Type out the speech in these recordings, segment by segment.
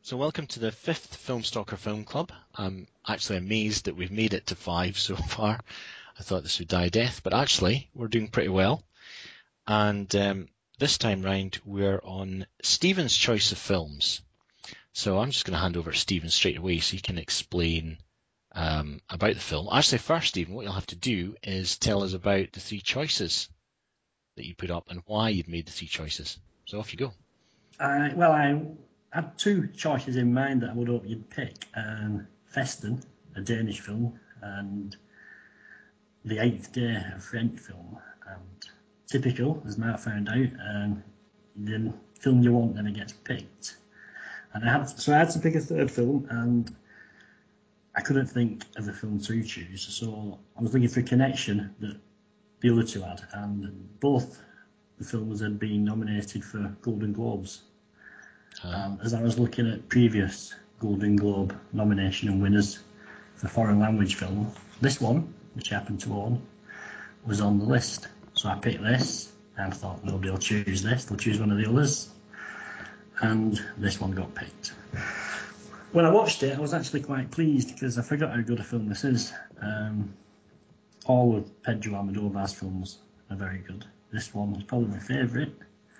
So welcome to the 5th Filmstalker Film Club. I'm actually amazed that we've made it to 5 so far. I thought this would die a death, but actually we're doing pretty well. And this time round we're on Stephen's choice of films. So I'm just going to hand over to Stephen straight away so he can explain about the film. Actually, first, Stephen, what you'll have to do is tell us about the 3 choices that you put up and why you'd made the 3 choices. So off you go. I had 2 choices in mind that I would hope you'd pick. Festen, a Danish film, and The Eighth Day, a French film. And typical, as Mark found out, the film you want never gets picked. And I had to pick a third film, and I couldn't think of a film to choose. So I was looking for a connection that the other 2 had, and both the films had been nominated for Golden Globes. As I was looking at previous Golden Globe nomination and winners for foreign language film, this one, which I happened to own, was on the list. So I picked this and thought nobody will choose this, they'll choose one of the others. And this one got picked. When I watched it, I was actually quite pleased because I forgot how good a film this is. All of Pedro Almodovar's films are very good. This one is probably my favourite.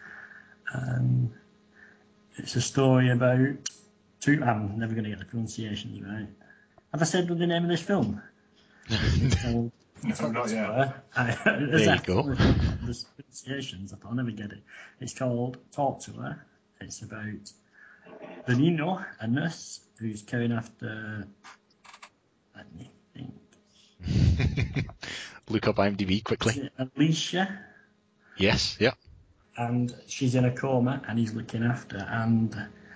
It's a story about I'm never going to get the pronunciations right. Have I said the name of this film? No, not yet. There you go. The pronunciations, I thought I'll never get it. It's called Talk to Her. It's about Benigno, a nurse who's caring after, let me think. Look up IMDb quickly. Alicia. Yes, yep. And she's in a coma and he's looking after. And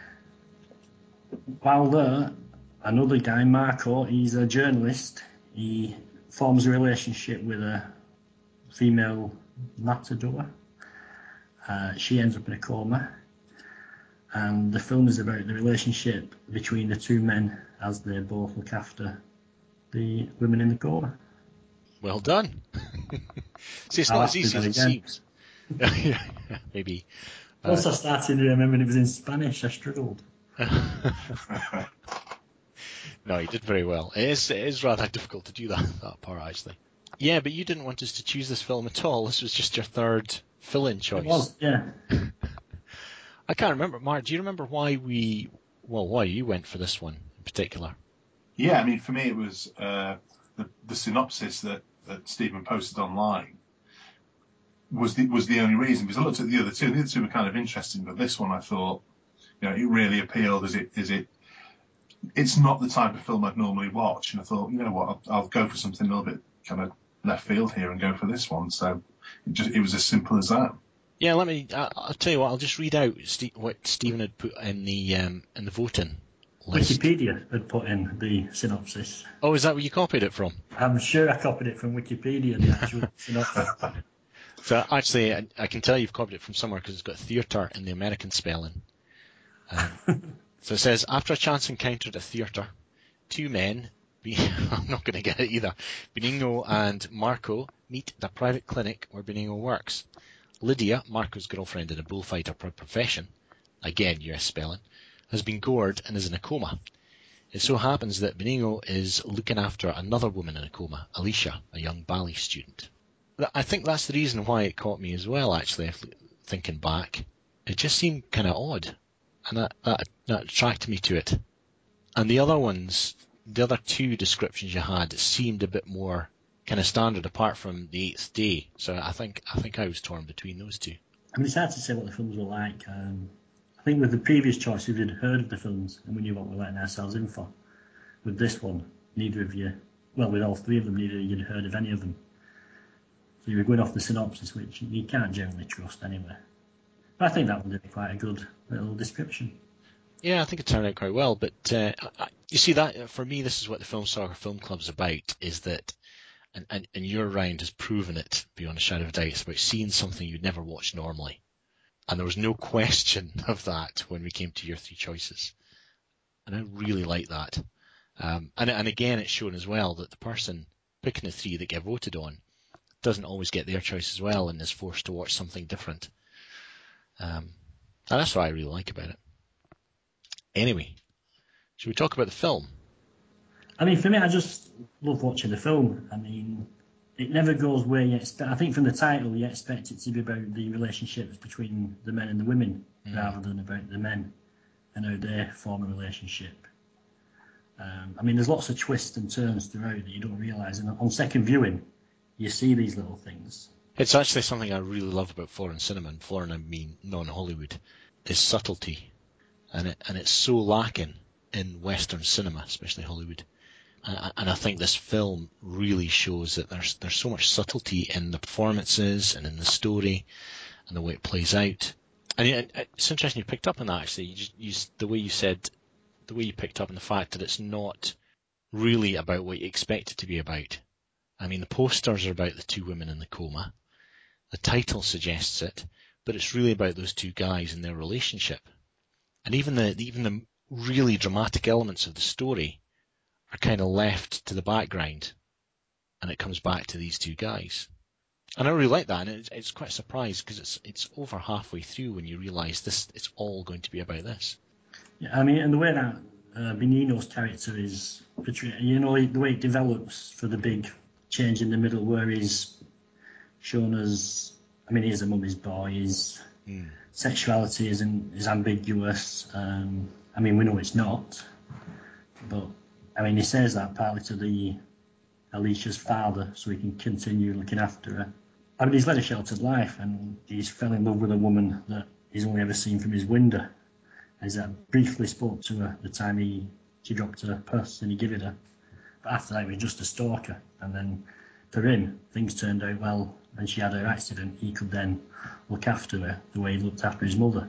while there, another guy, Marco, he's a journalist. He forms a relationship with a female matador. She ends up in a coma. And the film is about the relationship between the 2 men as they both look after the women in the coma. Well done. See, it's not as easy as it seems. Maybe. Once I started remembering it was in Spanish, I struggled. No, you did very well. It is rather difficult to do that part, actually. Yeah, but you didn't want us to choose this film at all. This was just your 3rd fill-in choice. It was, yeah. I can't remember. Mark, do you remember why you went for this one in particular? Yeah, I mean, for me it was the synopsis that Stephen posted online was the only reason, because I looked at the other 2. The other 2 were kind of interesting, but this one I thought, it really appealed. It's not the type of film I'd normally watch, and I thought, I'll go for something a little bit kind of left field here and go for this one. So it was as simple as that. Yeah, I'll tell you what. I'll just read out what Stephen had put in the voting list. Wikipedia had put in the synopsis. Oh, is that where you copied it from? I'm sure I copied it from Wikipedia, the actual synopsis. So actually, I can tell you've copied it from somewhere because it's got theatre in the American spelling. So it says, after a chance encounter at a theatre, 2 men, I'm not going to get it either, Benigno and Marco, meet at a private clinic where Benigno works. Lydia, Marco's girlfriend and a bullfighter by profession, again US spelling, has been gored and is in a coma. It so happens that Benigno is looking after another woman in a coma, Alicia, a young ballet student. I think that's the reason why it caught me as well, actually, thinking back. It just seemed kind of odd, and that attracted me to it. And the other 2 descriptions you had seemed a bit more kind of standard, apart from The Eighth Day. So I think I was torn between those 2. I mean, it's hard to say what the films were like. I think with the previous choice, we'd heard of the films and we knew what we were letting ourselves in for. With this one, with all 3 of them, neither of you had heard of any of them. So you were going off the synopsis, which you can't generally trust anyway. But I think that would be quite a good little description. Yeah, I think it turned out quite well. But you see, that for me, this is what the Filmstalker Film Club's about, is that, and your round has proven it beyond a shadow of a doubt, it's about seeing something you'd never watch normally. And there was no question of that when we came to your 3 choices. And I really like that. And again, it's shown as well that the person picking the 3 that get voted on doesn't always get their choice as well and is forced to watch something different. And that's what I really like about it. Anyway, Should we talk about the film? I mean, for me, I just love watching the film. I mean, it never goes where you expect. I think from the title, you expect it to be about the relationships between the men and the women, rather than about the men and how they form a relationship. I mean, there's lots of twists and turns throughout that you don't realise. And on second viewing, you see these little things. It's actually something I really love about foreign cinema, and foreign I mean non-Hollywood, is subtlety. And it's so lacking in Western cinema, especially Hollywood. And I think this film really shows that there's so much subtlety in the performances and in the story and the way it plays out. And it's interesting you picked up on that, actually. The way you picked up on the fact that it's not really about what you expect it to be about. I mean, the posters are about the two women in the coma. The title suggests it, but it's really about those two guys and their relationship. And even the really dramatic elements of the story are kind of left to the background, and it comes back to these two guys. And I really like that, and it's quite a surprise because it's over halfway through when you realise it's all going to be about this. Yeah, I mean, and the way that Benigno's character is portrayed, you know, the way it develops for the big change in the middle, where he's shown as, I mean, he's a mummy's boy, his sexuality is ambiguous. I mean, we know it's not, but I mean, he says that partly to Alicia's father, so he can continue looking after her. I mean, he's led a sheltered life, and he's fell in love with a woman that he's only ever seen from his window. He's briefly spoke to her the time she dropped her purse and he gave it her. But after that, he was just a stalker. And then for him, things turned out well. When she had her accident, he could then look after her the way he looked after his mother.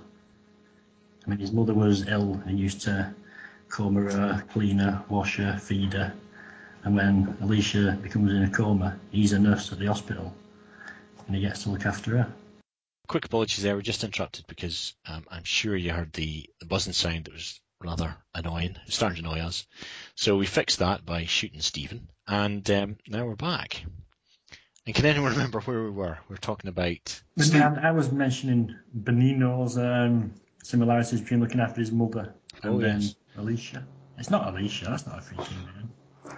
I mean, his mother was ill and used to comb her, clean her, wash her, feed her. And when Alicia becomes in a coma, he's a nurse at the hospital and he gets to look after her. Quick apologies there, we're just interrupted because I'm sure you heard the buzzing sound that was rather annoying. It was starting to annoy us. So we fixed that by shooting Stephen, and now we're back. And can anyone remember where we were? We were talking about... I was mentioning Benigno's similarities between looking after his mother and then Alicia. It's not Alicia, that's not a freaking name.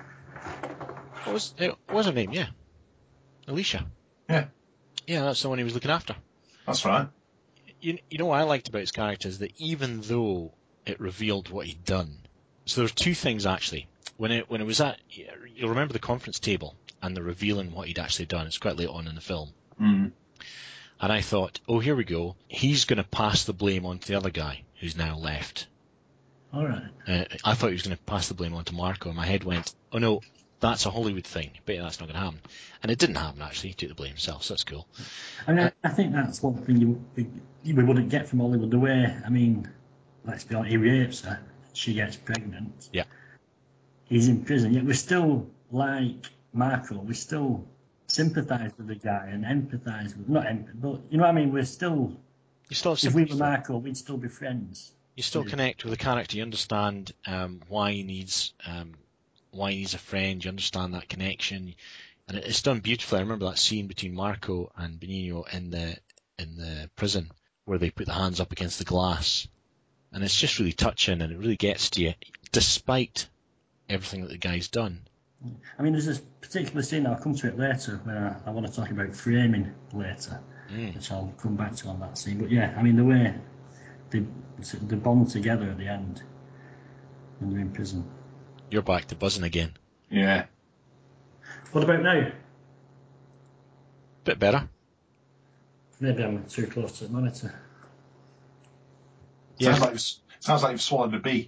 What was her name? Yeah. Alicia. Yeah. Yeah, that's the one he was looking after. That's right. You know what I liked about his character is that even though it revealed what he'd done, so there's two things actually. When it was at, you'll remember the conference table and the revealing what he'd actually done. It's quite late on in the film. Mm. And I thought, oh, here we go. He's going to pass the blame on to the other guy who's now left. All right. I thought he was going to pass the blame on to Marco, and my head went, oh no, that's a Hollywood thing. Bet that's not going to happen. And it didn't happen, actually. He took the blame himself, so that's cool. I mean, I think that's one thing we wouldn't get from Hollywood. The way, I mean, let's be honest, he rapes her, she gets pregnant. Yeah. He's in prison, yet we're still like Marco. We still sympathise with the guy and empathise with, not empathy, but you know what I mean? We're still, You still have if we sympathy were for him. Marco, we'd still be friends. You still connect with the character. You understand why he needs a friend. You understand that connection, and it's done beautifully. I remember that scene between Marco and Benigno in the prison where they put the hands up against the glass, and it's just really touching, and it really gets to you, despite everything that the guy's done. I mean, there's this particular scene, I'll come to it later, where I want to talk about framing later, which I'll come back to on that scene. But yeah, I mean, the way they bond together at the end when they're in prison. You're back to buzzing again. Yeah. What about now? Bit better. Maybe I'm too close to the monitor. Yeah. Sounds like you've swallowed a bee.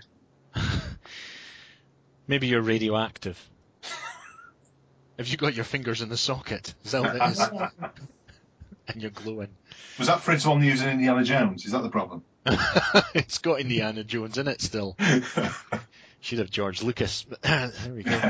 Maybe you're radioactive. Have you got your fingers in the socket? Is that what it is? And you're glowing. Was that Fritz one using Indiana Jones? Is that the problem? It's got Indiana Jones in it still. Should have George Lucas. But there we go.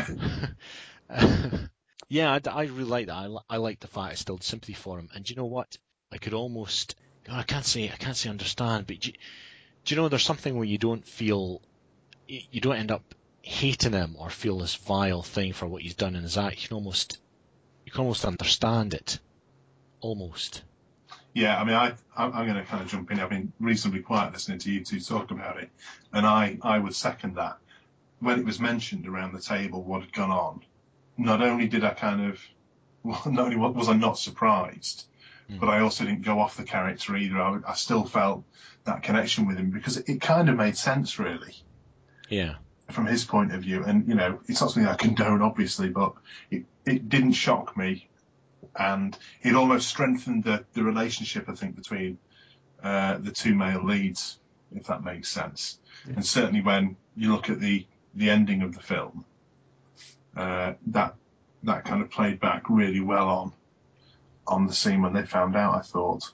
Yeah, I really like that. I like the fact I still had sympathy for him. And do you know what? I could almost... God, I can't say understand, but do you know there's something where you don't end up hating him or feel this vile thing for what he's done in his act. You can almost understand it. Almost. Yeah, I mean, I'm going to kind of jump in. I've been reasonably quiet listening to you two talk about it, and I would second that. when it was mentioned around the table what had gone on, not only did I not only was I not surprised, but I also didn't go off the character either. I still felt that connection with him because it kind of made sense, really. Yeah. From his point of view. And, it's not something I condone, obviously, but it didn't shock me. And it almost strengthened the relationship, I think, between the two male leads, if that makes sense. Yeah. And certainly when you look at the ending of the film, that kind of played back really well on the scene when they found out, I thought.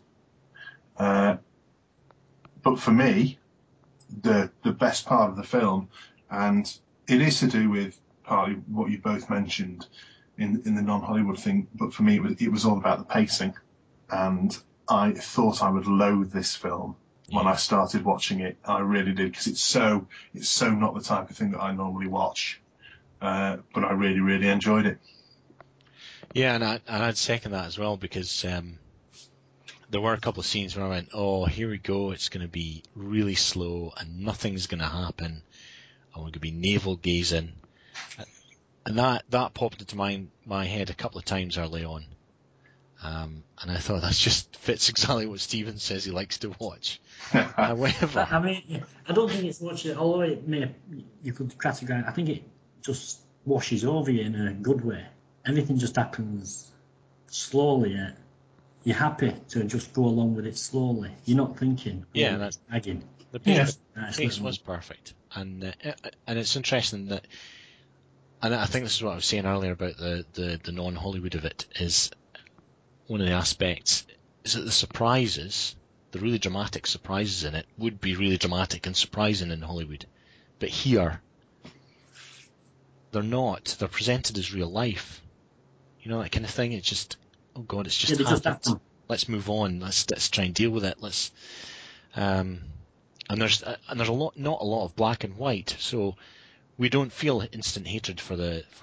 But for me, the best part of the film, and it is to do with partly what you both mentioned in the non-Hollywood thing, but for me it was all about the pacing, and I thought I would loathe this film when I started watching it. I really did, because it's so not the type of thing that I normally watch, but I really, really enjoyed it. Yeah, and I'd second that as well, because there were a couple of scenes where I went, oh, here we go, it's going to be really slow and nothing's going to happen, and we're going to be navel-gazing. And that popped into my head a couple of times early on. And I thought that just fits exactly what Stephen says he likes to watch. However... I mean, I don't think it's much, although you could categorize, I think it just washes over you in a good way. Everything just happens slowly. You're happy to just go along with it slowly. You're not thinking. Yeah, that's nagging. The pace was perfect, and it's interesting that, and I think this is what I was saying earlier about the non-Hollywood of it, is one of the aspects is that the surprises, the really dramatic surprises in it, would be really dramatic and surprising in Hollywood, but here they're not. They're presented as real life. That kind of thing. It's just, oh God, it's just happened. Let's move on. Let's try and deal with it. And there's not a lot of black and white, so we don't feel instant hatred for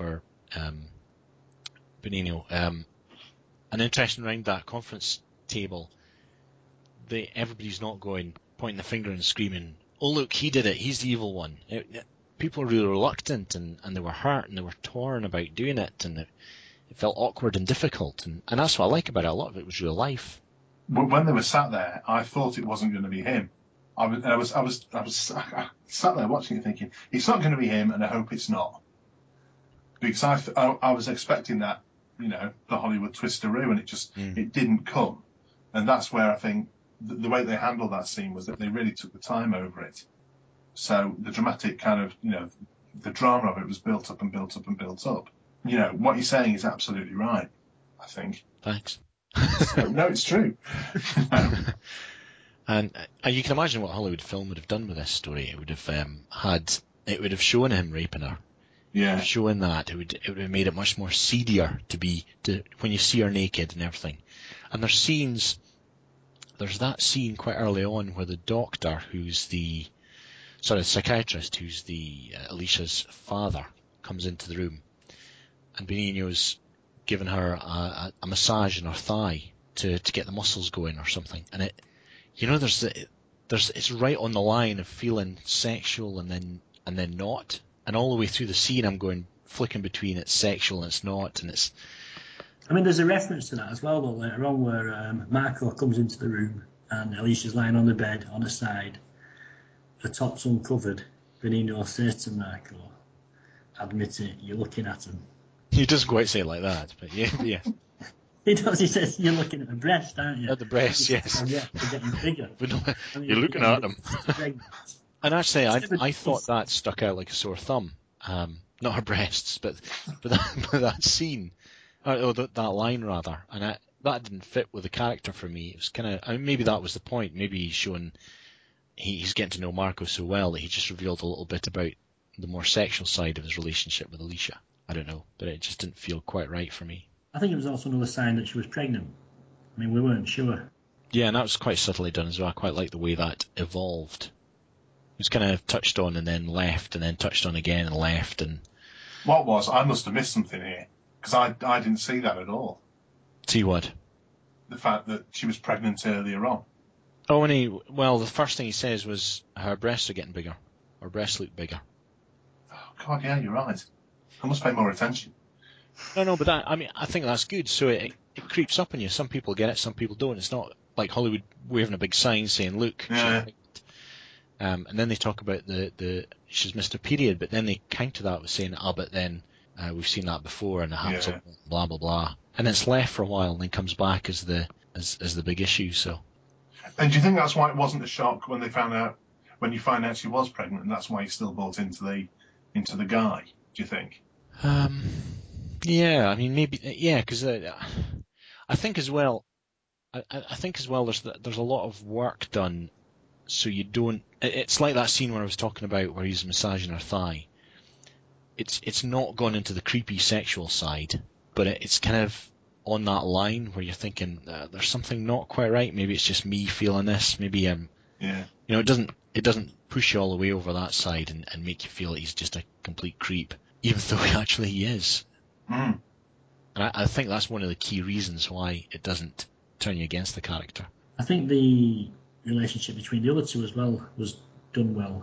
Benigno. And interesting, around that conference table, everybody's not pointing the finger and screaming, "Oh look, he did it. He's the evil one." People were really reluctant, and they were hurt, and they were torn about doing it, and it felt awkward and difficult, and that's what I like about it. A lot of it was real life. When they were sat there, I thought it wasn't going to be him. I was sat there watching it thinking, it's not going to be him, and I hope it's not. Because I was expecting that, the Hollywood twisteroo, and it didn't come. And that's where I think the way they handled that scene was that they really took the time over it. So the dramatic kind of, the drama of it was built up and built up and built up. What you're saying is absolutely right, I think. Thanks. No, it's true. And you can imagine what Hollywood film would have done with this story. It would have shown him raping her. Yeah. Showing that, it would have made it much more seedier to when you see her naked and everything. And there's that scene quite early on where the doctor, psychiatrist, who's Alicia's father, comes into the room, and Benigno's given her a massage in her thigh to get the muscles going or something. And it, it's right on the line of feeling sexual and then not. And all the way through the scene, I'm flicking between it's sexual and it's not, and it's... I mean, there's a reference to that as well, though, later on, where Marco comes into the room and Alicia's lying on the bed on her side, her top's uncovered. Benigno says to Marco, "Admit it, you're looking at him." He doesn't quite say it like that, but yeah. He does. He says, "You're looking at the breast, aren't you?" At the breast, yes. Yeah, they're getting bigger. But no, you're looking at them. And actually, I thought that stuck out like a sore thumb. Not her breasts, but that scene, that line rather, and that didn't fit with the character for me. It was kind of, maybe that was the point. Maybe he's showing he's getting to know Marco so well that he just revealed a little bit about the more sexual side of his relationship with Alicia. I don't know, but it just didn't feel quite right for me. I think it was also another sign that she was pregnant. I mean, we weren't sure. Yeah, and that was quite subtly done as well. I quite like the way that evolved. It was kind of touched on and then left, and then touched on again and left. And I must have missed something here, because I didn't see that at all. See what? The fact that she was pregnant earlier on. Oh, the first thing he says was her breasts are getting bigger. Her breasts look bigger. Oh God, yeah, you're right. I must pay more attention. No, but I think that's good. So it creeps up on you. Some people get it, some people don't. It's not like Hollywood waving a big sign saying, "Look, she's pregnant." And then they talk about the she's missed her period, but then they counter that with saying, but then we've seen that before, and it happens, blah blah blah, and it's left for a while, and then comes back as the big issue. So. And do you think that's why it wasn't a shock when you find out she was pregnant, and that's why you still bought into the guy? Do you think? Yeah, I mean maybe, yeah, because I think as well, there's a lot of work done, so you don't. It's like that scene where I was talking about where he's massaging her thigh. It's not gone into the creepy sexual side, but it's kind of on that line where you're thinking there's something not quite right. Maybe it's just me feeling this. Maybe it doesn't push you all the way over that side and make you feel that he's just a complete creep, even though he is. Mm. And I think that's one of the key reasons why it doesn't turn you against the character. I think the relationship between the other two as well was done well.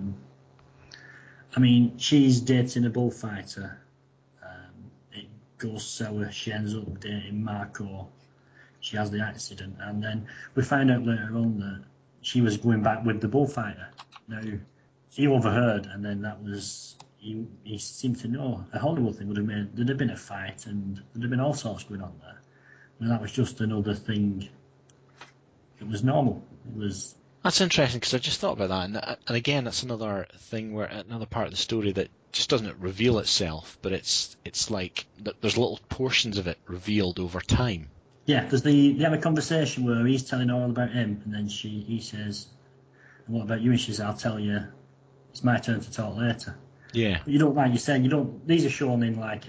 I mean, she's dating a bullfighter. It goes sour. She ends up dating Marco. She has the accident, and then we find out later on that she was going back with the bullfighter. Now, he overheard, and then that was he seemed to know a Hollywood thing would have made. There'd have been a fight, and there'd have been all sorts going on there. And that was just another thing. It was normal. It was. That's interesting, because I just thought about that, and again, that's another thing where another part of the story that just doesn't reveal itself, but it's like there's little portions of it revealed over time. Yeah, there's they have a conversation where he's telling her all about him, and then he says, "And what about you?" And she says, "I'll tell you. It's my turn to talk later." Yeah. But you don't, like you're saying, you don't. These are shown in like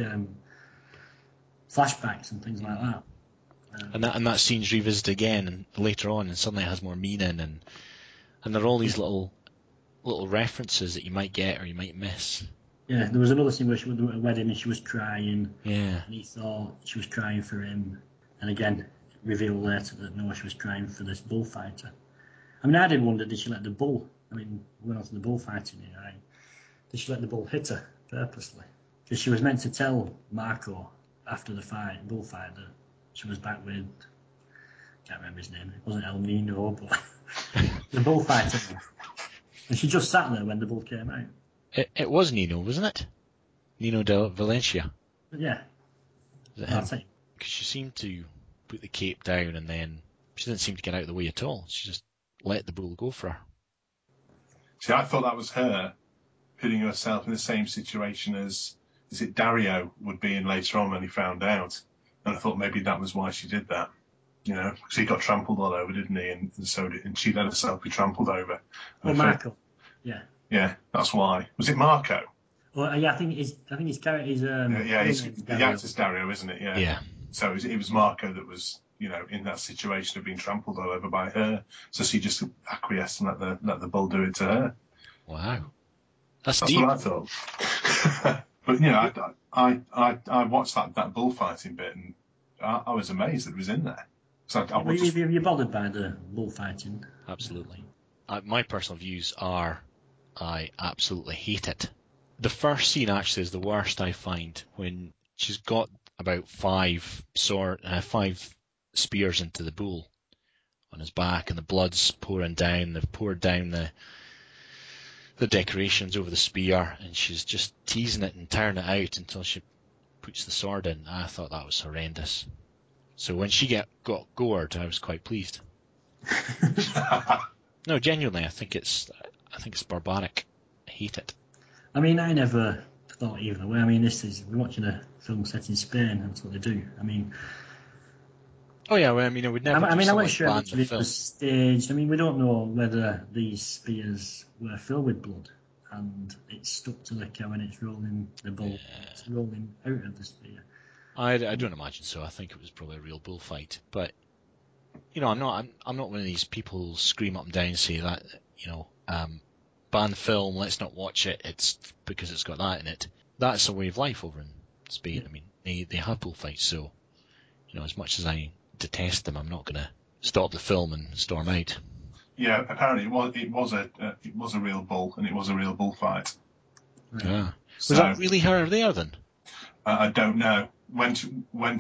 flashbacks and things like that. And that scene's revisited again and later on, and suddenly it has more meaning, and there are all these little references that you might get or you might miss. Yeah, there was another scene where she went to a wedding and she was crying. Yeah. And he thought she was crying for him, and again, revealed later that no, she was crying for this bullfighter. I mean, I did wonder, did she let the bull? I mean, we went on to the bullfighting here. Right? Did she let the bull hit her purposely? Because she was meant to tell Marco after the bullfight, that she was back with, can't remember his name, it wasn't El Nino, but the bullfighter. And she just sat there when the bull came out. It was Nino, wasn't it? Nino de Valencia. But yeah. That's it. Because she seemed to put the cape down, and then she didn't seem to get out of the way at all. She just let the bull go for her. See, I thought that was her putting herself in the same situation as Dario would be in later on when he found out. And I thought maybe that was why she did that. You know, because he got trampled all over, didn't he? And she let herself be trampled over. Well, Marco. Yeah. Yeah, that's why. Was it Marco? Well, yeah, I think his character is. The actor's Dario, isn't it? Yeah. Yeah. So it was Marco that was, in that situation of being trampled all over by her. So she just acquiesced and let the bull do it to her. Wow. That's deep. What I thought. But I watched that bullfighting bit, and I was amazed that it was in there. So were you bothered by the bullfighting? Absolutely. My personal views are, I absolutely hate it. The first scene actually is the worst, I find, when she's got about 5 spears into the bull on his back, and the blood's pouring down. They've poured down the decorations over the spear, and she's just teasing it and tearing it out until she puts the sword in. I thought that was horrendous. So when she got gored, I was quite pleased. No, genuinely, I think it's barbaric. I hate it. I mean, I never thought either way. I mean, we're watching a film set in Spain. That's what they do. I mean. Oh yeah, well, I mean, I would never. I'm not sure it was staged. I mean, we don't know whether these spears were filled with blood, and it's stuck to the cow and it's rolling the bull. Yeah. It's rolling out of the spear. I don't imagine so. I think it was probably a real bullfight. But I'm not one of these people who scream up and down and say that ban the film, let's not watch it. It's because it's got that in it. That's a way of life over in Spain. Yeah. I mean, they have bullfights, so as much as I detest them, I'm not going to stop the film and storm out. Yeah, apparently it was a real bull, and it was a real bullfight. Yeah. So, Was that really her there then? I don't know. When she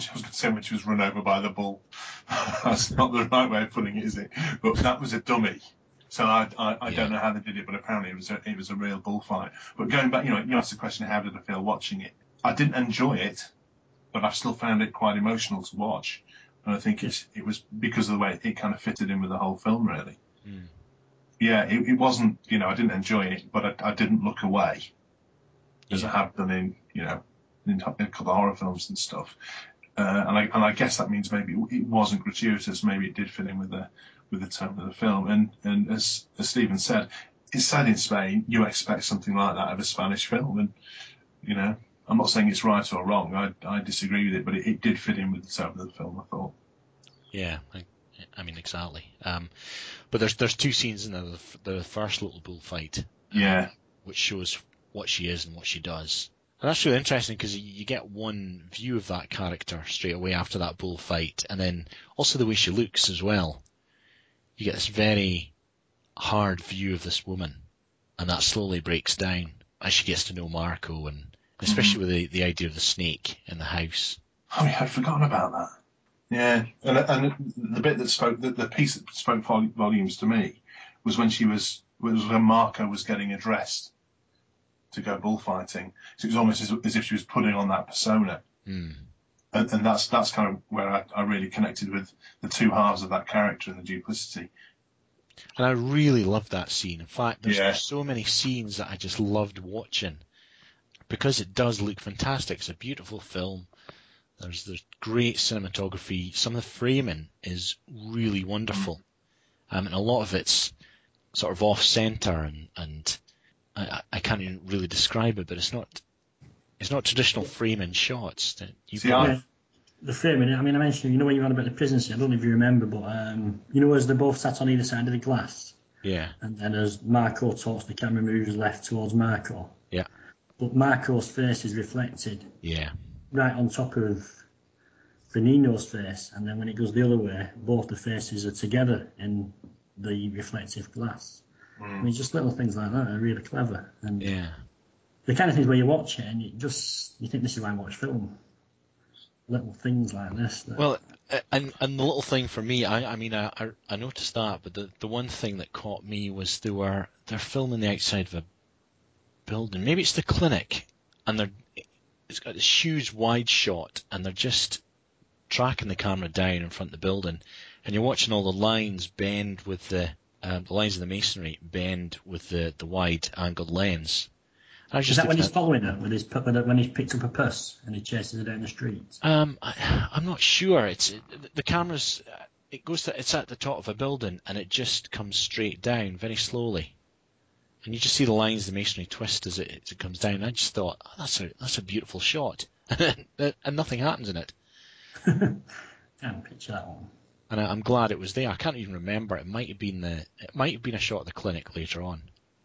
was run over by the bull. That's not the right way of putting it, is it? But that was a dummy. So I don't know how they did it, but apparently it was a real bullfight. But going back, you asked the question, how did I feel watching it? I didn't enjoy it, but I still found it quite emotional to watch. And I think it was because of the way it kind of fitted in with the whole film, really. Mm. Yeah, it wasn't, I didn't enjoy it, but I didn't look away as I have done in a couple of horror films and stuff. And I guess that means maybe it wasn't gratuitous. Maybe it did fit in with the tone of the film. And as Stephen said, it's set in Spain. You expect something like that of a Spanish film. And, I'm not saying it's right or wrong. I disagree with it, but it did fit in with the tone of the film, I thought. Yeah, I mean, exactly. But there's two scenes in there. The first little bullfight, which shows what she is and what she does. And that's really interesting because you get one view of that character straight away after that bullfight, and then also the way she looks as well. You get this very hard view of this woman, and that slowly breaks down as she gets to know Marco, and especially with the idea of the snake in the house. Oh yeah, I'd forgotten about that. Yeah, and the bit that the piece that spoke volumes to me was when when Marco was getting addressed to go bullfighting. So it was almost as if she was putting on that persona. Mm. And that's kind of where I really connected with the two halves of that character and the duplicity. And I really loved that scene. In fact, there's so many scenes that I just loved watching because it does look fantastic. It's a beautiful film. There's great cinematography. Some of the framing is really wonderful. And a lot of it's sort of off-center and I can't even really describe it, but it's not traditional framing shots. The framing, I mean, I mentioned, when you were on about the prison scene, I don't know if you remember, but, as they both sat on either side of the glass. Yeah. And then as Marco talks, the camera moves left towards Marco. Yeah. But Marco's face is reflected. Yeah. Right on top of Benigno's face, and then when it goes the other way, both the faces are together in the reflective glass. I mean, just little things like that are really clever. And the kind of things where you watch it and you think this is why I watch film. Little things like this. Well, and the little thing for me, I noticed that, but the one thing that caught me was they're filming the outside of a building. Maybe it's the clinic, and it's got this huge wide shot, and they're just tracking the camera down in front of the building, and you're watching all the lines bend with the lines of the masonry bend with the wide angled lens. Is that when he's following her when he's picked up a purse and he chases her down the street? I'm not sure. The camera's it's at the top of a building and it just comes straight down very slowly, and you just see the lines of the masonry twist as it comes down. I just thought, that's a beautiful shot, and nothing happens in it. Can't picture that one. And I'm glad it was there. I can't even remember. It might have been a shot of the clinic later on.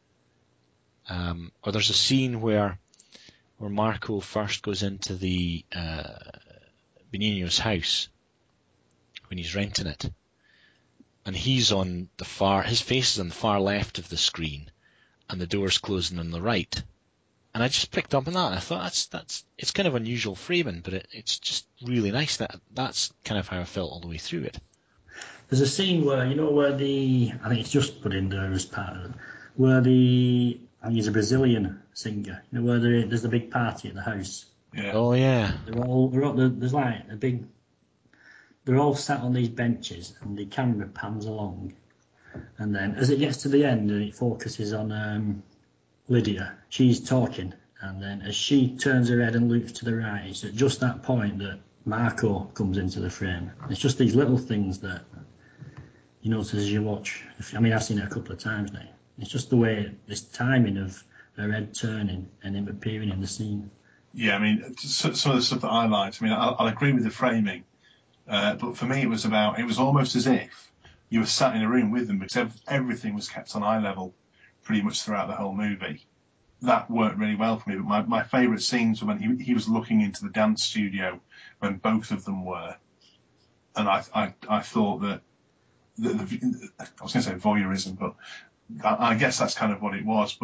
Or there's a scene where Marco first goes into the Benigno's house when he's renting it, and he's on his face is on the far left of the screen, and the door's closing on the right. And I just picked up on that, and I thought it's kind of unusual framing, but it's just really nice. That's kind of how I felt all the way through it. There's a scene where I think it's just put in there as part of it, where I think he's a Brazilian singer. Where there's the big party at the house. Yeah. Oh yeah. There's like a big. They're all sat on these benches, and the camera pans along, and then as it gets to the end and it focuses on Lydia, she's talking, and then as she turns her head and looks to the right, it's at just that point that Marco comes into the frame. It's just these little things that you notice as you watch. I mean, I've seen it a couple of times now. It's just the way, this timing of her head turning and him appearing in the scene. Yeah, I mean, some of the stuff that I liked, I mean, I'll agree with the framing, but for me it was almost as if you were sat in a room with them, because everything was kept on eye level pretty much throughout the whole movie. That worked really well for me, but my favourite scenes were when he was looking into the dance studio when both of them were. And I thought that, I was going to say voyeurism, but I guess that's kind of what it was, but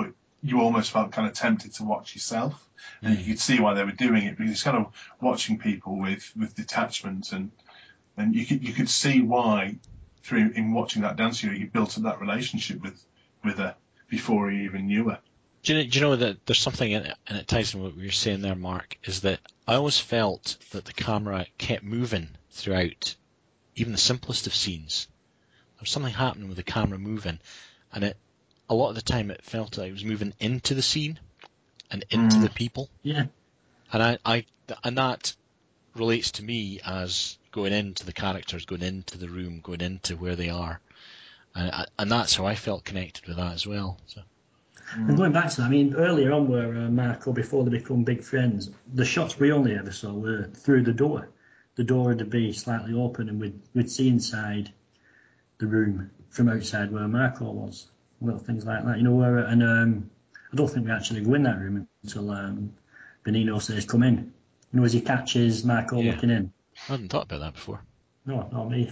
you almost felt kind of tempted to watch yourself, and you could see why they were doing it, because it's kind of watching people with detachment, and you could see why in watching that dance you built up that relationship with her before you even knew her. Do you know that there's something in it, and it ties in what you were saying there, Mark, is that I always felt that the camera kept moving throughout even the simplest of scenes. There was something happening with the camera moving, and a lot of the time it felt like it was moving into the scene and into the people. Yeah. And and that relates to me as going into the characters, going into the room, going into where they are. And that's how I felt connected with that as well. So. And going back to that, I mean, earlier on where Marco, before they become big friends, the shots we only ever saw were through the door. The door had to be slightly open, and we'd see inside the room from outside where Marco was. Little things like that, and I don't think we actually go in that room until Benigno says, "Come in." As he catches Marco looking in. I hadn't thought about that before. No, not me.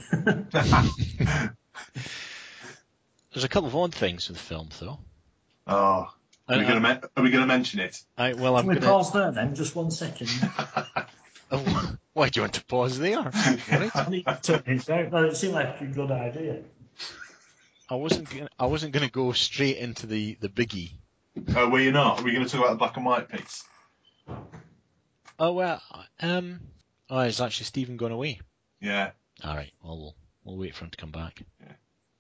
There's a couple of odd things with the film, though. Oh, are we going to mention it? Pause there then, just 1 second. Oh, why do you want to pause there? Right? I need to turn this out. No, it seemed like a good idea. I wasn't going to go straight into the biggie. Oh, were you not? Are we going to talk about the black and white piece? Oh well, is actually Stephen gone away? Yeah. All right. Well, we'll wait for him to come back. Yeah.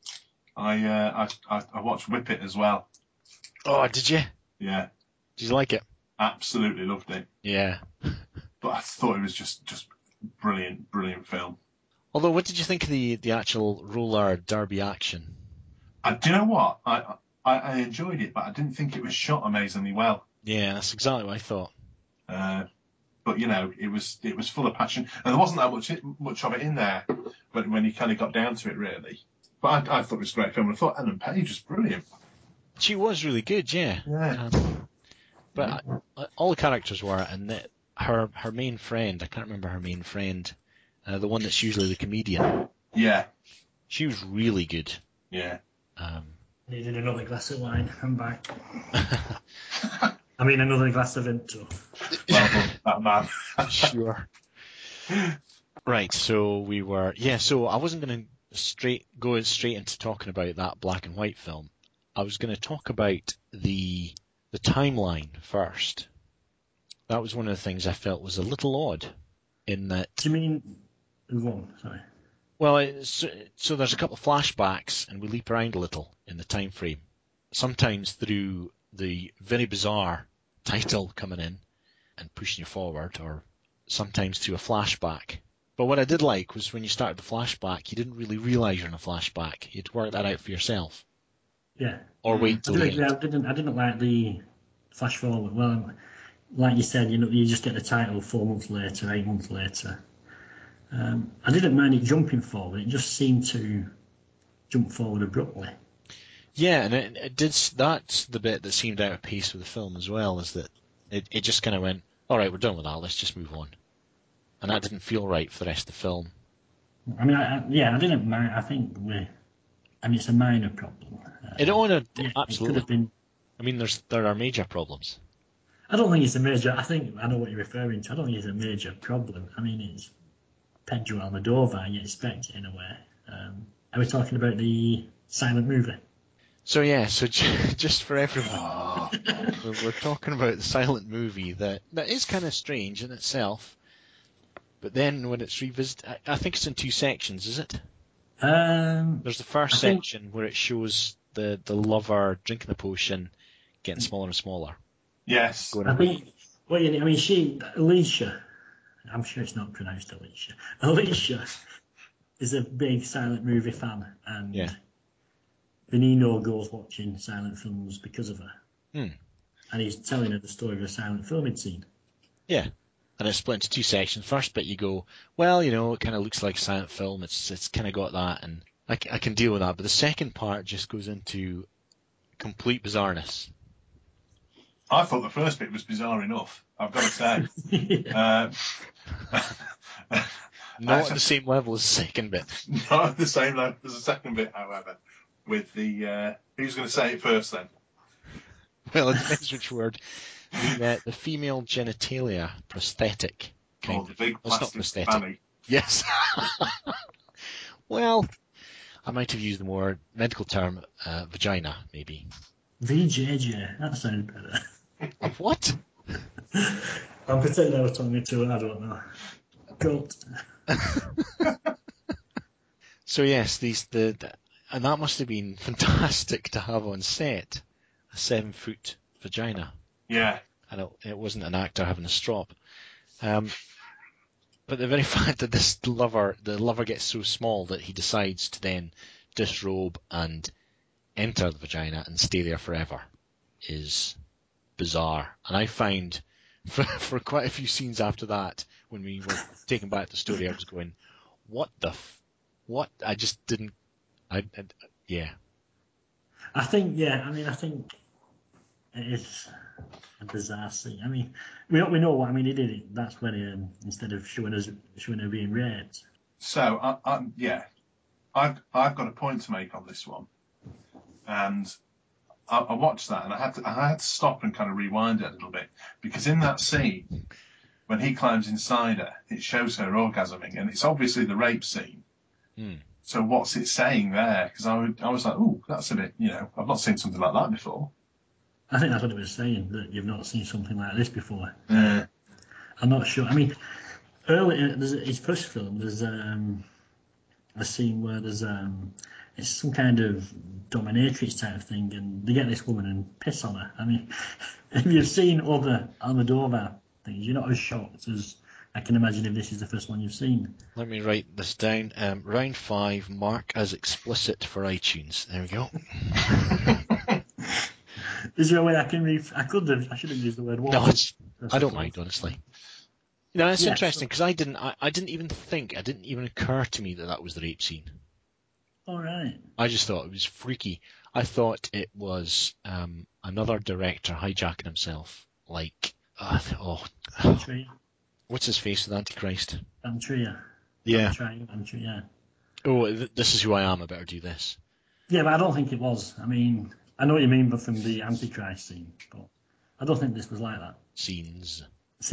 I watched Whip It as well. Oh, did you? Yeah. Did you like it? Absolutely loved it. Yeah. But I thought it was just brilliant film. Although, what did you think of the actual roller derby action? Do you know what? I enjoyed it, but I didn't think it was shot amazingly well. Yeah, that's exactly what I thought. But it was full of passion, and there wasn't that much of it in there when you kind of got down to it, really. But I thought it was a great film. I thought Ellen Page was brilliant. She was really good, yeah. But all the characters were, and her main friend, I can't remember her main friend, the one that's usually the comedian. Yeah. She was really good. Yeah. Needed another glass of wine. I'm back. I mean, another glass of Vimto. Well, that man. Sure. Right, so we were... Yeah, so I wasn't going to go straight into talking about that black and white film. I was going to talk about the timeline first. That was one of the things I felt was a little odd in that... Do you mean... Go on, sorry. Well, so there's a couple of flashbacks, and we leap around a little in the time frame. Sometimes through the very bizarre title coming in and pushing you forward, or sometimes through a flashback. But what I did like was when you started the flashback, you didn't really realise you're in a flashback. You'd work that out for yourself. Yeah. Or wait till the end. I didn't like the flash forward. Well, like you said, you just get the title 4 months later, 8 months later. I didn't mind it jumping forward. It just seemed to jump forward abruptly. Yeah, and it did. That's the bit that seemed out of pace with the film as well. Is that it just kind of went, all right, we're done with that. Let's just move on. And that didn't feel right for the rest of the film. I mean, I didn't mind. I think it's a minor problem. Absolutely. It could have been. I mean, there are major problems. I don't think it's a major. I know what you're referring to. I don't think it's a major problem. I mean, it's Pedro Almodovar. You expect it in a way. Are we talking about the silent movie? So yeah, just for everyone, we're talking about the silent movie that is kind of strange in itself. But then when it's revisited, I think it's in 2 sections, is it? There's the first section where it shows the lover drinking the potion, getting smaller and smaller. Yes. I think. Well, I mean, Alicia. I'm sure it's not pronounced Alicia. Alicia is a big silent movie fan, and Benigno goes watching silent films because of her. And he's telling her the story of a silent film he'd seen. Yeah. And it's split into 2 sections. First bit you go, well, it kind of looks like a silent film. It's kind of got that, and I can deal with that. But the second part just goes into complete bizarreness. I thought the first bit was bizarre enough, I've got to say. Not at the same level as the second bit. Not at the same level as the second bit, however. With the... who's going to say it first, then? Well, it depends which word. The female genitalia prosthetic kind Oh, the of. big Well, it's not plastic prosthetic. fanny. Yes. Well, I might have used the more medical term vagina, maybe. VJJ, that sounded better. Of what? I'm pretending I was talking to it, I don't know. Goat. So yes, and that must have been fantastic to have on set, a 7-foot vagina. Yeah. And it wasn't an actor having a strop. But the very fact that the lover gets so small that he decides to then disrobe and enter the vagina and stay there forever is bizarre. And I find for quite a few scenes after that, when we were taking back the story, I was going, what? I just didn't. Yeah. I think it is a bizarre scene. I mean, we know what. I mean, he did it. That's when instead of showing her being raped. So, I've got a point to make on this one, and I watched that, and I had to stop and kind of rewind it a little bit, because in that scene, when he climbs inside her, it shows her orgasming, and it's obviously the rape scene. So what's it saying there? Because I was like, ooh, that's a bit, I've not seen something like that before. I think that's what it was saying, that you've not seen something like this before. Yeah. I'm not sure. I mean, earlier, his first film, there's a scene where it's some kind of dominatrix type of thing, and they get this woman and piss on her. I mean, if you've seen other Almodovar things, you're not as shocked as I can imagine if this is the first one you've seen. Let me write this down. Round 5, mark as explicit for iTunes. There we go. Is there a way I can I should have used the word water. No, I don't mind, honestly. It's interesting because I didn't even occur to me that was the rape scene. All right. I just thought it was freaky. I thought it was another director hijacking himself, like what's his face with Antichrist? Antria. Yeah. Antria. Oh, this is who I am. I better do this. Yeah, but I don't think it was. I mean, I know what you mean, but from the Antichrist scene, but I don't think this was like that. Scenes.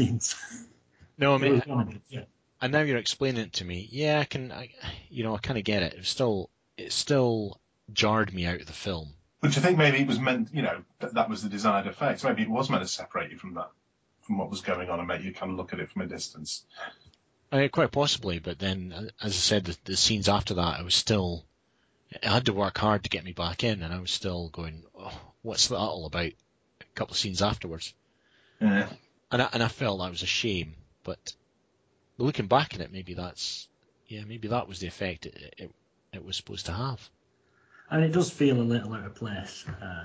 No, I mean, yeah. And now you're explaining it to me. Yeah, I kind of get it. It still jarred me out of the film. But you think maybe it was meant, that was the desired effect. Maybe it was meant to separate you from what was going on, and make you kind of look at it from a distance. Quite possibly, but then, as I said, the scenes after that, it had to work hard to get me back in, and I was still going, oh, what's that all about? A couple of scenes afterwards. Yeah. And I felt that was a shame, but looking back at it, maybe that was the effect it was supposed to have. And it does feel a little out of place.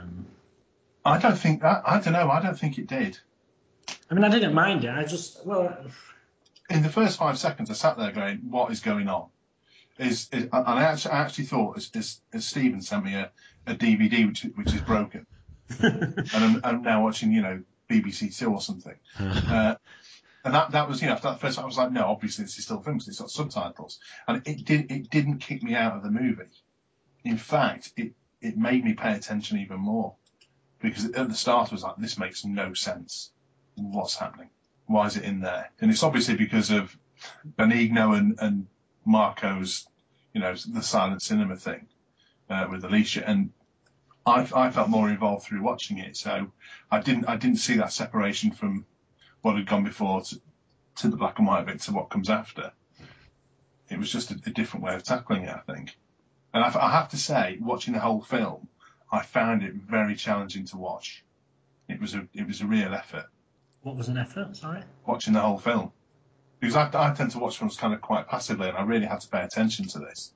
I don't think that. I don't know. I don't think it did. I mean, I didn't mind it. In the first 5 seconds, I sat there going, "What is going on?" And I actually thought, as Stephen sent me a DVD which is broken, and I'm now watching, BBC Two or something. And that was, after that first, I was like, no, obviously this is still filmed because it's got subtitles, and it didn't kick me out of the movie. In fact, it made me pay attention even more, because at the start I was like, this makes no sense. What's happening? Why is it in there? And it's obviously because of Benigno and Marco's, the silent cinema thing with Alicia, and I felt more involved through watching it. So I didn't see that separation from what had gone before to the black and white bit to what comes after. It was just a different way of tackling it, I think. And I have to say, watching the whole film, I found it very challenging to watch. It was a real effort. What was an effort? Sorry. Watching the whole film, because I tend to watch films kind of quite passively, and I really had to pay attention to this.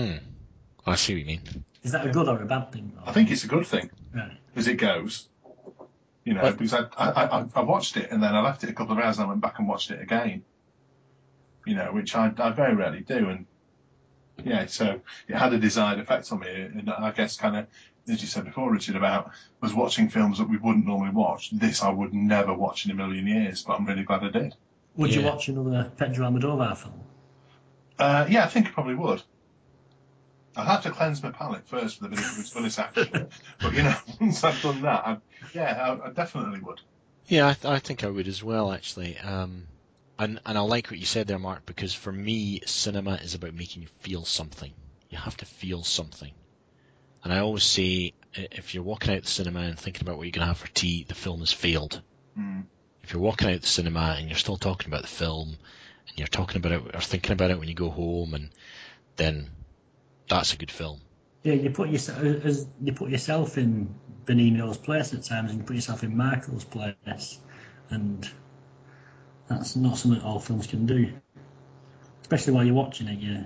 I see what you mean. Is that a good or a bad thing, though? I think it's a good thing, right, as it goes. Because I watched it and then I left it a couple of hours and I went back and watched it again. Which I very rarely do, and yeah, so it had a desired effect on me, and I guess kind of, as you said before, Richard, about us watching films that we wouldn't normally watch. This I would never watch in a million years, but I'm really glad I did. Would you watch another Pedro Almodovar film? Yeah, I think I probably would. I'd have to cleanse my palate first with a bit of Bruce Willis action. But, once I've done that, I definitely would. Yeah, I think I would as well, actually. And I like what you said there, Mark, because for me, cinema is about making you feel something. You have to feel something. And I always say, if you're walking out the cinema and thinking about what you're going to have for tea, the film has failed. Mm. If you're walking out the cinema and you're still talking about the film, and you're talking about it or thinking about it when you go home, and then that's a good film. Yeah, you put yourself in Benigno's place at times, and you put yourself in Michael's place, and that's not something all films can do. Especially while you're watching it,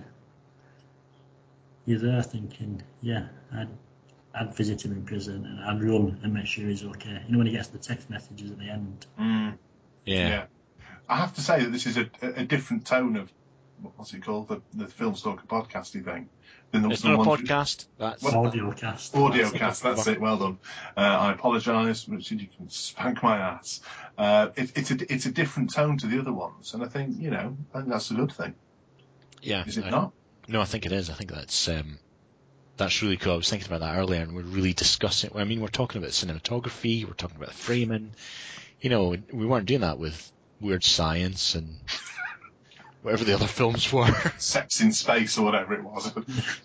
you're there thinking, yeah, I'd visit him in prison, and I'd run and make sure he's okay. When he gets the text messages at the end. Mm. Yeah. I have to say that this is a different tone of, what's it called, the Film Stalker podcasty thing. It's not a podcast. That's audiocast. Audiocast, that's it. Well done. I apologise, Richard. You can spank my ass. It's a different tone to the other ones, and I think that's a good thing. Yeah. Is it not? No, I think it is. I think that's really cool. I was thinking about that earlier, and we're really discussing. I mean, we're talking about cinematography. We're talking about the framing. We weren't doing that with Weird Science and whatever the other films were. Sex in Space or whatever it was.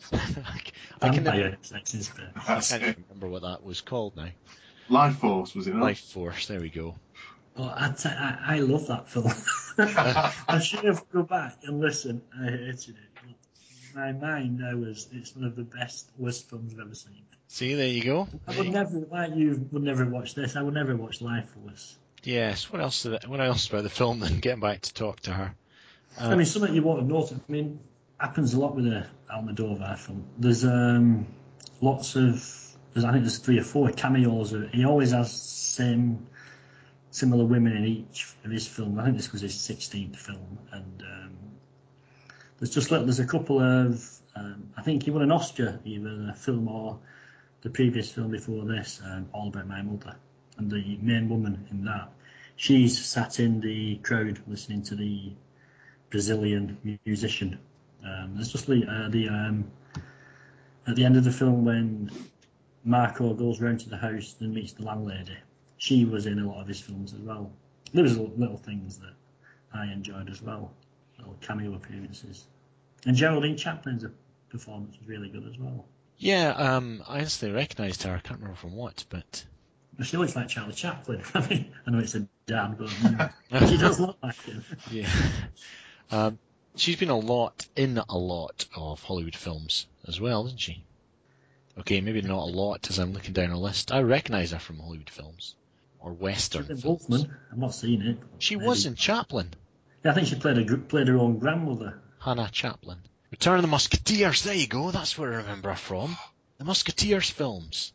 I can't remember what that was called now. Life Force, was it not? Life Force, there we go. Oh, I love that film. I should have go back and listen. I hated it. My mind, it's one of the worst films I've ever seen. See, there you go. I would never, like you, would never watch this. I would never watch Life Force. Yes. What else about the film? Then getting back to talk to her. I mean, something you want to notice. I mean, happens a lot with the Almodovar film. There's lots of. I think there's 3 or 4 cameos. He always has similar women in each of his films. I think this was his 16th film, and there's a couple of. I think he won an Oscar, either the film or the previous film before this, All About My Mother, and the main woman in that, she's sat in the crowd listening to the Brazilian musician. There's just at the end of the film when Marco goes round to the house and meets the landlady. She was in a lot of his films as well. There was little things that I enjoyed as well, little cameo appearances. And Geraldine Chaplin's performance was really good as well. Yeah, I instantly recognised her. I can't remember from what, but she looks like Charlie Chaplin. I mean, I know it's a dad, but she does look like him. Yeah. She's been in a lot of Hollywood films as well, isn't she? Okay, maybe not a lot as I'm looking down her list. I recognise her from Hollywood films or Western films. Wolfman. I've not seen it. She was in Chaplin. Yeah, I think she played her own grandmother. Hannah Chaplin. Return of the Musketeers. There you go. That's where I remember her from. The Musketeers films.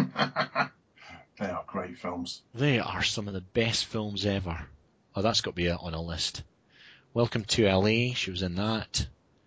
They are great films. They are some of the best films ever. Oh, that's got to be on a list. Welcome to LA. She was in that.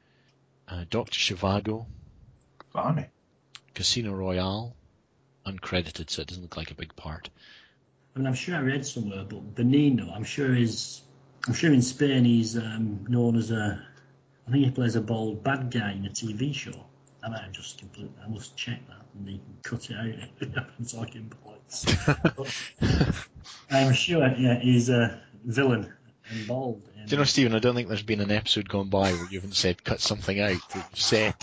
Dr. Zhivago. Blimey. Casino Royale. Uncredited, so it doesn't look like a big part. I mean, I'm sure I read somewhere, but Benigno, I'm sure in Spain he's known as I think he plays a bald bad guy in a TV show. I might have just I must check that and you can cut it out. I'm talking bollocks. I'm sure, he's a villain and bald. Do you know, Stephen, I don't think there's been an episode gone by where you haven't said cut something out that you've said.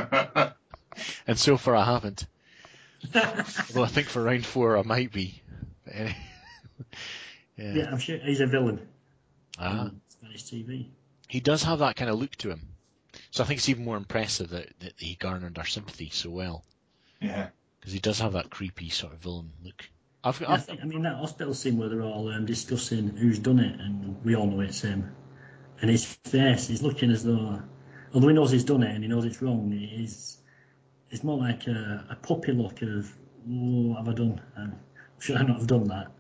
And so far I haven't. Although I think for round 4 I might be. But anyway. Yeah, I'm sure he's a villain. Spanish TV. He does have that kind of look to him. So I think it's even more impressive that he garnered our sympathy so well. Yeah. Because he does have that creepy sort of villain look. I mean, that hospital scene where they're all discussing who's done it, and we all know it's him. And his face, he's looking as though, although he knows he's done it and he knows it's wrong, it's more like a puppy look of, oh, have I done? Should I not have done that?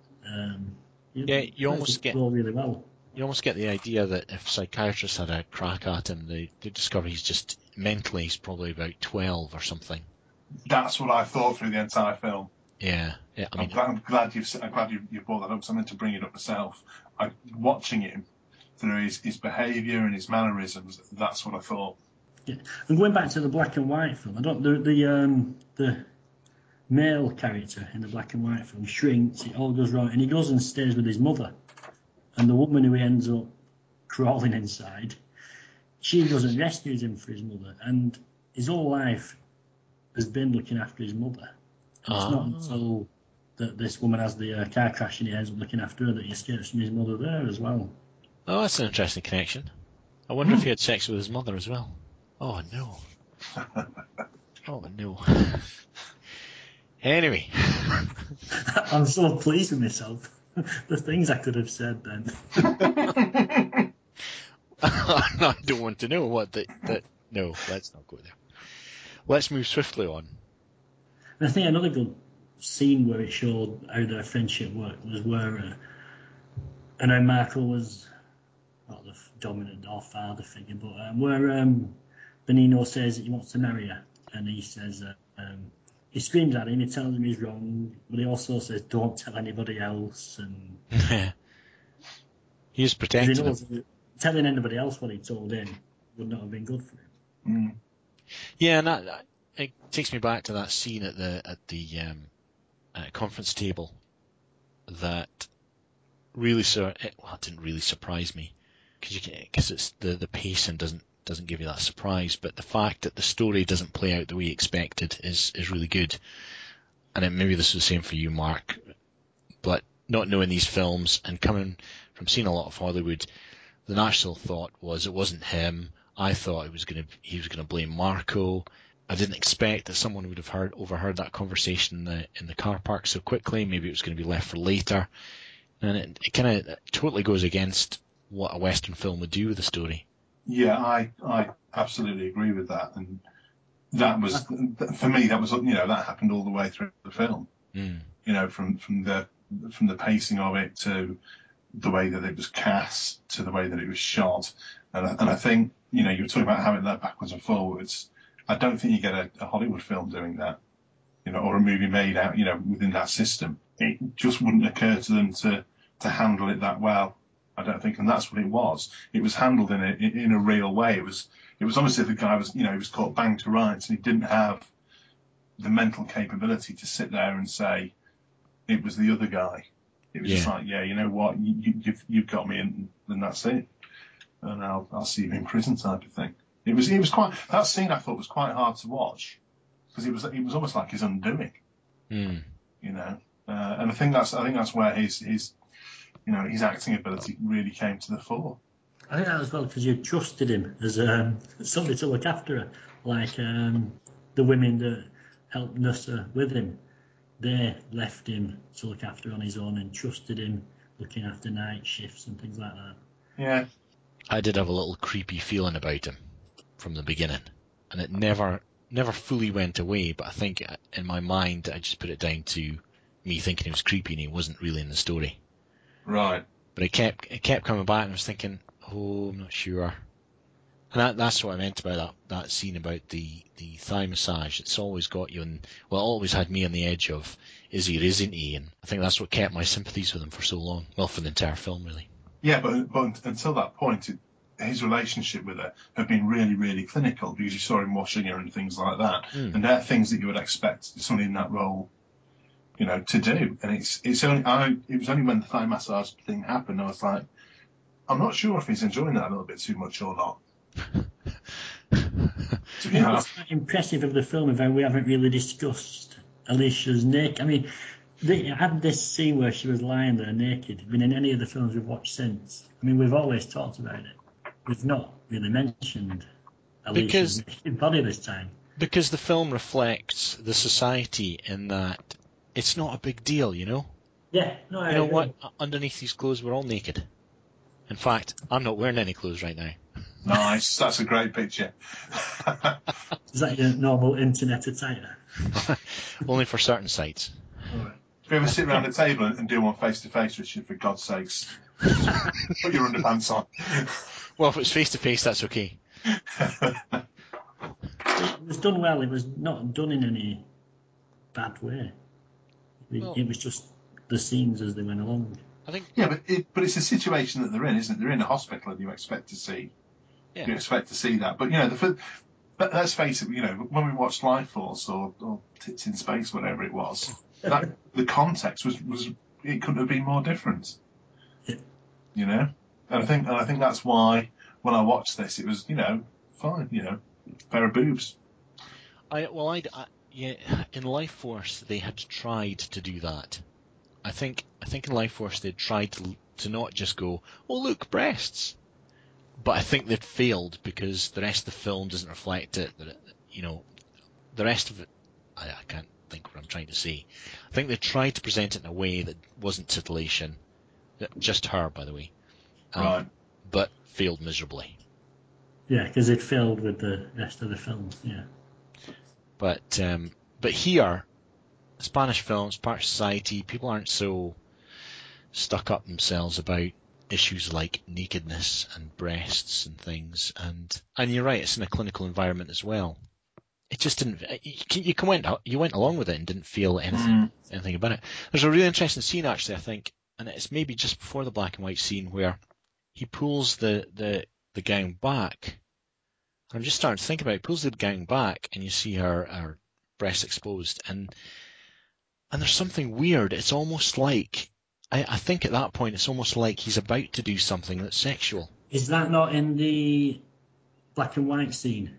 You almost get really well. You almost get the idea that if psychiatrists had a crack at him, they discover he's probably about 12 or something. That's what I thought through the entire film. Yeah. I mean, I'm glad you brought that up. So I meant to bring it up myself. Watching him through his behaviour and his mannerisms, that's what I thought. Yeah. And going back to the black and white film, the male character in the black and white film shrinks, it all goes wrong, and he goes and stays with his mother. And the woman who he ends up crawling inside, she goes and rescues him for his mother. And his whole life has been looking after his mother. And it's not until that this woman has the car crash and he ends up looking after her that he escapes from his mother there as well. Oh, that's an interesting connection. I wonder if he had sex with his mother as well. Oh, no. Oh, no. Anyway. I'm so pleased with myself. The things I could have said then. I don't want to know what that. No, let's not go there. Let's move swiftly on. And I think another good scene where it showed how their friendship worked was where I know Marco was not the dominant or father figure, but where Benigno says that he wants to marry her, and he says he screams at him, he tells him he's wrong, but he also says don't tell anybody else, and He's protecting him. That telling anybody else what he told him would not have been good for him. Yeah, and that it takes me back to that scene at the conference table that really it didn't really surprise me because it's the pacing doesn't give you that surprise, but the fact that the story doesn't play out the way you expected is really good. And maybe this was the same for you, Mark, but not knowing these films and coming from seeing a lot of Hollywood, the natural thought was it wasn't him. I thought he was gonna blame Marco. I didn't expect that someone would have overheard that conversation in the car park so quickly. Maybe it was going to be left for later, and it kind of totally goes against what a Western film would do with the story. Yeah, I absolutely agree with that, and that was for me. That was that happened all the way through the film. From the pacing of it to the way that it was cast to the way that it was shot, and I think you were talking about having that backwards and forwards. I don't think you get a Hollywood film doing that, or a movie made out, within that system. It just wouldn't occur to them to handle it that well. I don't think, and that's what it was. It was handled in a real way. It was almost as if the guy was, he was caught bang to rights, and he didn't have the mental capability to sit there and say it was the other guy. It was just like, yeah, you know what, you've got me, and that's it, and I'll see you in prison type of thing. It was quite, that scene I thought was quite hard to watch because it was almost like his undoing, and I think that's where his acting ability really came to the fore. I think that as well because you trusted him as somebody to look after her, like the women that helped nurse her with him. They left him to look after on his own and trusted him looking after night shifts and things like that. Yeah, I did have a little creepy feeling about him from the beginning, and it never fully went away. But I think in my mind I just put it down to me thinking he was creepy and he wasn't really in the story. Right. But it kept coming back, and I was thinking, I'm not sure. And that's what I meant about that scene about the thigh massage. It's always got you, always had me on the edge of is he or isn't he? And I think that's what kept my sympathies with him for so long. Well, for the entire film, really. Yeah, but until that point, his relationship with her had been really, really clinical because you saw him washing her and things like that. And they're things that you would expect somebody in that role, to do. And it was only when the thigh massage thing happened I was like, I'm not sure if he's enjoying that a little bit too much or not. It's quite impressive of the film of how we haven't really discussed Alicia's naked. I mean, they had this scene where she was lying there naked. I mean, in any of the films we've watched since, I mean, we've always talked about it. We've not really mentioned Alicia's naked body this time. Because the film reflects the society in that it's not a big deal, Yeah, no, I You know agree. what? Underneath these clothes, we're all naked. In fact, I'm not wearing any clothes right now. Nice, that's a great picture. Is that your normal internet attire? Only for certain sites. All right. If you ever sit around a table and do one face to face, Richard, for God's sakes, put your underpants on. Well, if it's face to face, that's okay. It was done well. It was not done in any bad way. It was just the scenes as they went along. I think. Yeah, but it's a situation that they're in, isn't it? They're in a hospital, and you expect to see. Yeah. You expect to see that, but the let's face it, when we watched Life Force or Tits in Space, whatever it was, that the context was it couldn't have been more different. And I think that's why when I watched this, it was fine, pair of boobs. In Life Force they had tried to do that. I think in Life Force they tried to not just go, oh look, breasts. But I think they'd failed because the rest of the film doesn't reflect it. The rest of it, I can't think what I'm trying to say. I think they tried to present it in a way that wasn't titillation. Just her, by the way. Right. But failed miserably. Yeah, because it failed with the rest of the film, yeah. But here, Spanish films, part of society, people aren't so stuck up themselves about issues like nakedness and breasts and things, and you're right, it's in a clinical environment as well. It just didn't. You went along with it and didn't feel anything about it. There's a really interesting scene actually, I think, and it's maybe just before the black and white scene where he pulls the gown back. I'm just starting to think about it. He pulls the gown back and you see her breasts exposed, and there's something weird. It's almost like I think at that point it's almost like he's about to do something that's sexual. Is that not in the black and white scene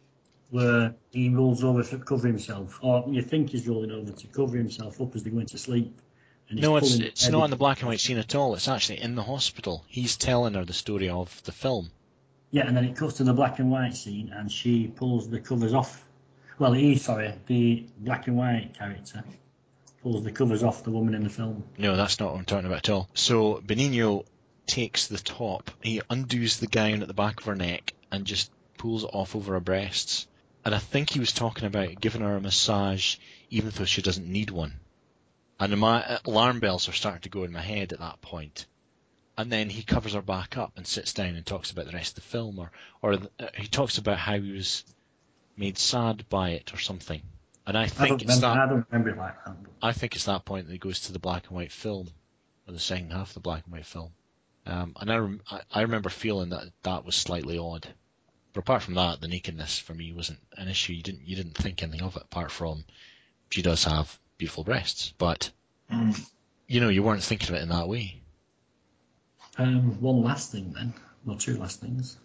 where he rolls over to cover himself, or you think he's rolling over to cover himself up as they go into sleep? And No, it's not in the black and white scene at all. It's actually in the hospital. He's telling her the story of the film. Yeah, and then it cuts to the black and white scene, and she pulls the covers off. Well, the black and white character pulls the covers off the woman in the film. No, that's not what I'm talking about at all. So Benigno takes the top, he undoes the gown at the back of her neck and just pulls it off over her breasts. And I think he was talking about giving her a massage even though she doesn't need one. And my alarm bells are starting to go in my head at that point. And then he covers her back up and sits down and talks about the rest of the film, or he talks about how he was made sad by it or something. And I don't remember it like that. I think it's that point that he goes to the black and white film, or the second half of the black and white film. And I remember feeling that was slightly odd. But apart from that, the nakedness for me wasn't an issue. You didn't think anything of it, apart from she does have beautiful breasts. But you weren't thinking of it in that way. One last thing then, or two last things.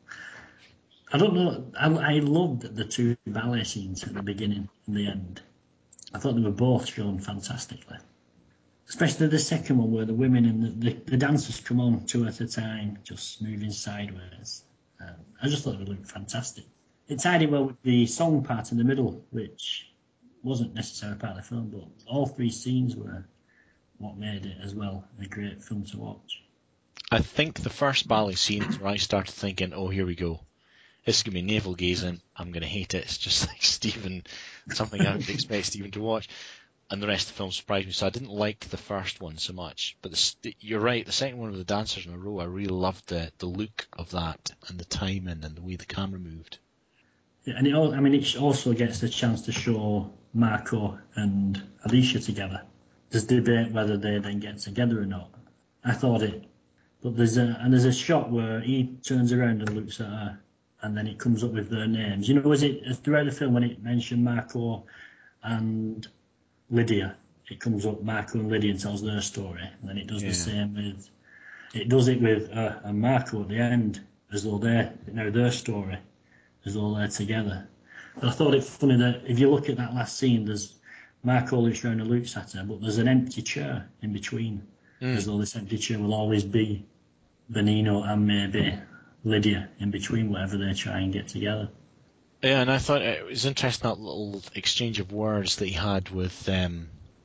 I don't know. I loved the two ballet scenes at the beginning and the end. I thought they were both shown fantastically. Especially the second one where the women and the dancers come on two at a time, just moving sideways. I just thought it looked fantastic. It tied in well with the song part in the middle, which wasn't necessarily part of the film, but all three scenes were what made it as well a great film to watch. I think the first ballet scene is where I started thinking, oh, here we go. This is going to be navel gazing. I'm going to hate it. It's just like Stephen, something I would expect Stephen to watch. And the rest of the film surprised me. So I didn't like the first one so much. But you're right, the second one with the dancers in a row, I really loved the look of that and the timing and the way the camera moved. Yeah, and it also gets the chance to show Marco and Alicia together. There's debate whether they then get together or not. I thought it. But there's a shot where he turns around and looks at her, and then it comes up with their names. Was it throughout the film when it mentioned Marco and Lydia? It comes up Marco and Lydia and tells their story, and then it does the same with. It does it with and Marco at the end, as though they're their story, as though they're together. But I thought it funny that if you look at that last scene, there's Marco looks around and looks at her, but there's an empty chair in between, as though this empty chair will always be Benigno and maybe Lydia in between whatever they try and get together. Yeah, and I thought it was interesting that little exchange of words that he had with the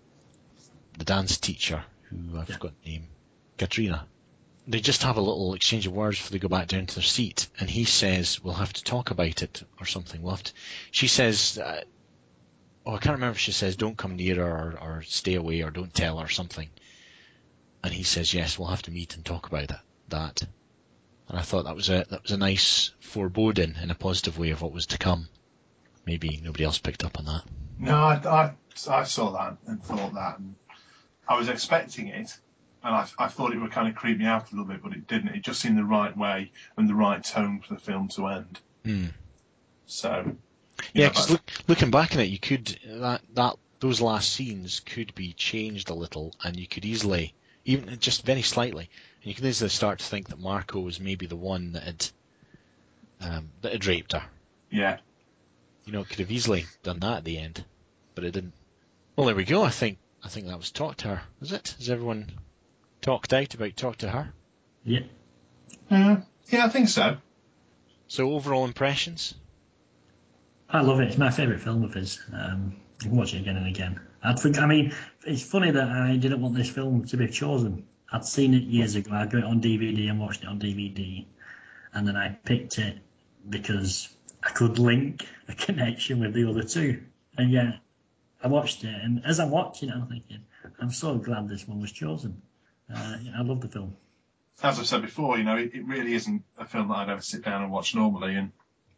dance teacher, who I've forgotten the name, Katrina. They just have a little exchange of words before they go back down to their seat, and he says, we'll have to talk about it, or something. She says, I can't remember if she says, don't come near her, or stay away, or don't tell her, or something. And he says, yes, we'll have to meet and talk about that. And I thought that was a nice foreboding in a positive way of what was to come. Maybe nobody else picked up on that. No, I saw that and thought that, and I was expecting it, and I thought it would kind of creep me out a little bit, but it didn't. It just seemed the right way and the right tone for the film to end. So Yeah, because looking back on it, you could those last scenes could be changed a little, and you could easily, even just very slightly, and you could easily start to think that Marco was maybe the one that had raped her. Yeah. You know, it could have easily done that at the end, but it didn't. Well, there we go. I think that was Talk to Her. Is it? Has everyone talked out about Talk to Her? Yeah. Yeah, I think so. So overall impressions? I love it. It's my favourite film of his. You can watch it again and again. I mean, it's funny that I didn't want this film to be chosen. I'd seen it years ago. I got it on DVD and watched it on DVD, and then I picked it because I could link a connection with the other two. And yeah, I watched it, and as I'm watching it, I'm thinking, I'm so glad this one was chosen. I love the film. As I've said before, it really isn't a film that I'd ever sit down and watch normally, and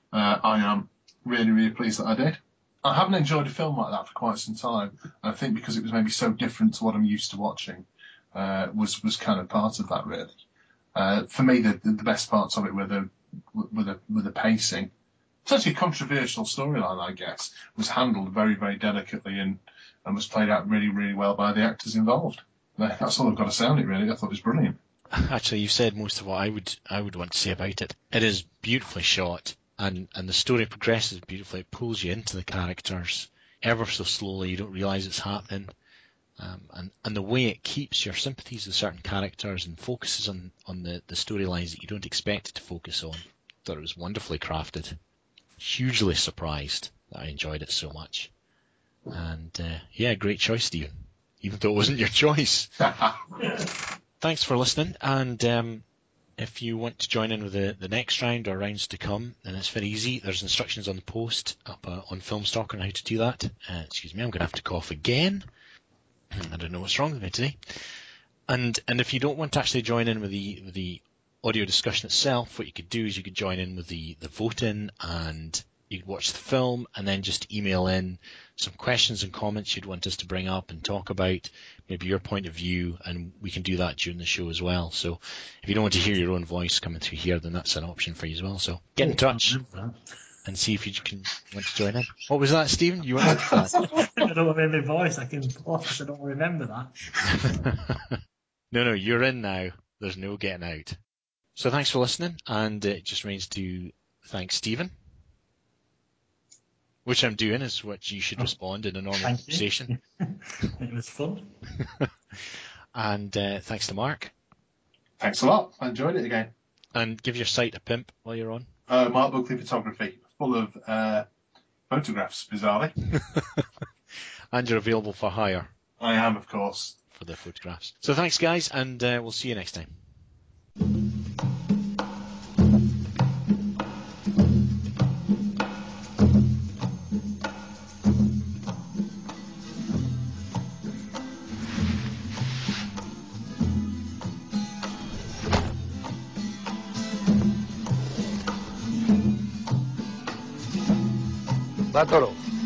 I am really, really pleased that I did. I haven't enjoyed a film like that for quite some time, and I think because it was maybe so different to what I'm used to watching, was kind of part of that, really. For me, the best parts of it were the pacing. It's actually a controversial storyline, I guess, was handled very, very delicately and was played out really, really well by the actors involved. That's all I've got to say on it, really. I thought it was brilliant. Actually, you've said most of what I would want to say about it. It is beautifully shot, and the story progresses beautifully. It pulls you into the characters ever so slowly. You don't realise it's happening, and the way it keeps your sympathies with certain characters and focuses on the storylines that you don't expect it to focus on. I thought it was wonderfully crafted. Hugely surprised that I enjoyed it so much. And yeah, great choice, Stephen, even though it wasn't your choice. Thanks for listening, and if you want to join in with the next round or rounds to come, then it's very easy. There's instructions on the post up on Filmstalker on how to do that. Excuse me, I'm going to have to cough again. I don't know what's wrong with me today. And if you don't want to actually join in with the audio discussion itself, what you could do is you could join in with the voting, and you could watch the film and then just email in some questions and comments you'd want us to bring up and talk about, maybe your point of view, and we can do that during the show as well. So if you don't want to hear your own voice coming through here, then that's an option for you as well. So get in touch and see if you want to join in. What was that, Stephen? You want that? I don't remember my voice. I can pause. I don't remember that. No, you're in now. There's no getting out. So thanks for listening, and it just remains to thank Stephen, which I'm doing is what you should respond in a normal conversation. It was fun. And thanks to Mark. Thanks a lot. I enjoyed it again. And give your site a pimp while you're on. Mark Buckley Photography, full of photographs, bizarrely. And you're available for hire. I am, of course. For the photographs. So thanks, guys, and we'll see you next time. Va, Toro.